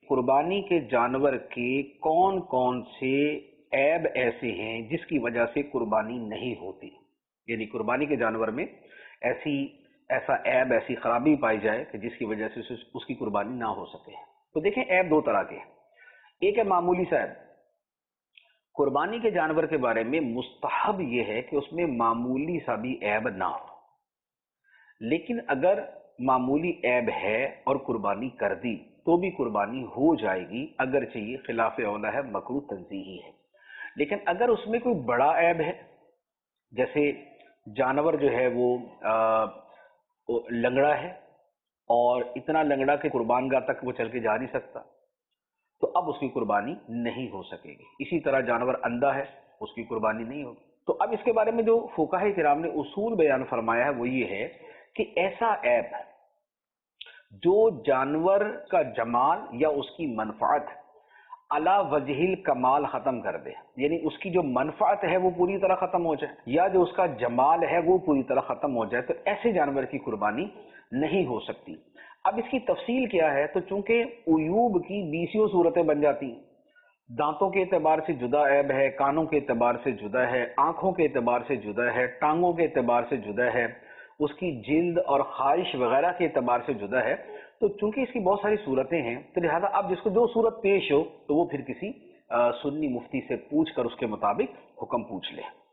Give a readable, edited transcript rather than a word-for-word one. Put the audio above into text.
कुर्बानी के जानवर के कौन कौन से ऐब ऐसे हैं जिसकी वजह से कुर्बानी नहीं होती, यानी कुर्बानी के जानवर में ऐसा ऐब, ऐसी खराबी पाई जाए कि जिसकी वजह से उसकी कुर्बानी ना हो सके। तो देखें, ऐब दो तरह के हैं। एक है मामूली सा ऐब। कुर्बानी के जानवर के बारे में मुस्तहब यह है कि उसमें मामूली सा भी ऐब ना हो, लेकिन अगर मामूली ऐब है और कुर्बानी कर दी तो भी कुर्बानी हो जाएगी, अगरचे ये खिलाफ औला है, मकरूह तंज़ीही है। लेकिन अगर उसमें कोई बड़ा ऐब है, जैसे जानवर जो है वो लंगड़ा है और इतना लंगड़ा कि कुर्बानगाह तक वो चल के जा नहीं सकता, तो अब उसकी कुर्बानी नहीं हो सकेगी। इसी तरह जानवर अंधा है, उसकी कुर्बानी नहीं होगी। तो अब इसके बारे में जो फुकाहे किराम ने उसूल बयान फरमाया है वो ये है कि ऐसा ऐब जो जानवर का जमाल या उसकी मनफात अला वजहिल कमाल खत्म कर दे, यानी उसकी जो मनफात है वो पूरी तरह खत्म हो जाए, या जो उसका जमाल है वो पूरी तरह खत्म हो जाए, तो ऐसे जानवर की कुर्बानी नहीं हो सकती। अब इसकी तफसील क्या है? तो चूंकि उयूब की 20 सूरतें बन जाती हैं, दांतों के एतबार से जुदा ऐब है, कानों के एतबार से जुदा है, आंखों के एतबार से जुदा है, टांगों के एतबार से जुदा है, उसकी जिल्द और ख्वाहिश वगैरह के एतबार से जुदा है। तो चूंकि इसकी बहुत सारी सूरतें हैं, तो लिहाजा अब जिसको जो सूरत पेश हो तो वो फिर किसी सुन्नी मुफ्ती से पूछ कर उसके मुताबिक हुक्म पूछ ले।